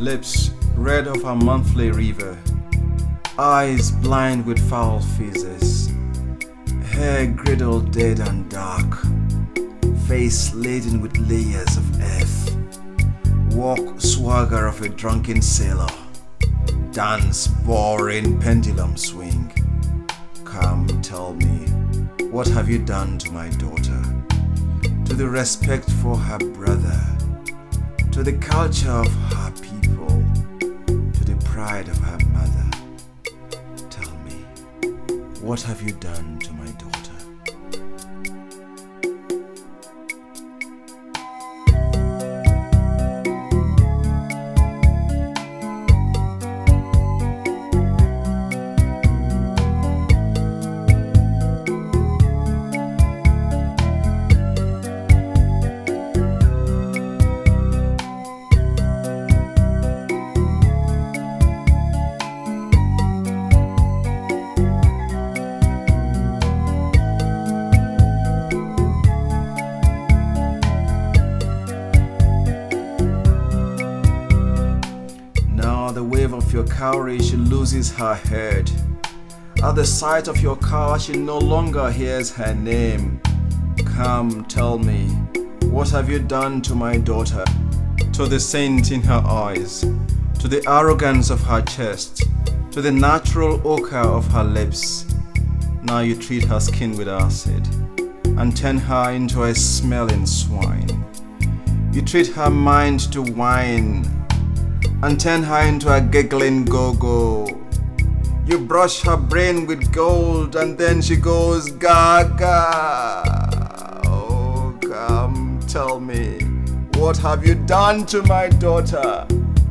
lips red of her monthly river, eyes blind with foul phases, hair griddled dead and dark, face laden with layers of earth, walk swagger of a drunken sailor, dance boring pendulum swing. Come tell me, what have you done to my daughter? To the respect for her brother, to the culture of her people, to the pride of her mother. Tell me, what have you done to my daughter? The wave of your cowrie, she loses her head. At the sight of your car, she no longer hears her name. Come, tell me, what have you done to my daughter? To the saint in her eyes, to the arrogance of her chest, to the natural ochre of her lips. Now you treat her skin with acid and turn her into a smelling swine. You treat her mind to wine and turn her into a giggling go-go. You brush her brain with gold and then she goes gaga. Oh, come tell me, what have you done to my daughter?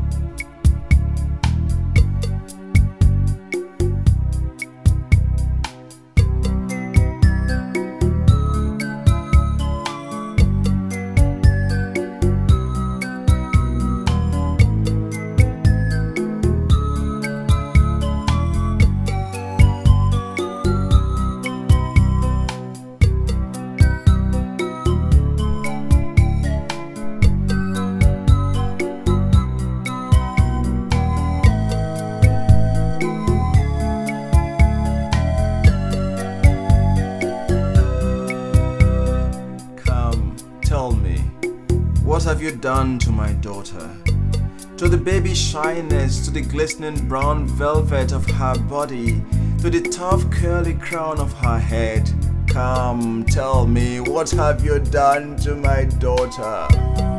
Tell me, what have you done to my daughter? To the baby shyness, to the glistening brown velvet of her body, to the tough curly crown of her head. Come, tell me, what have you done to my daughter?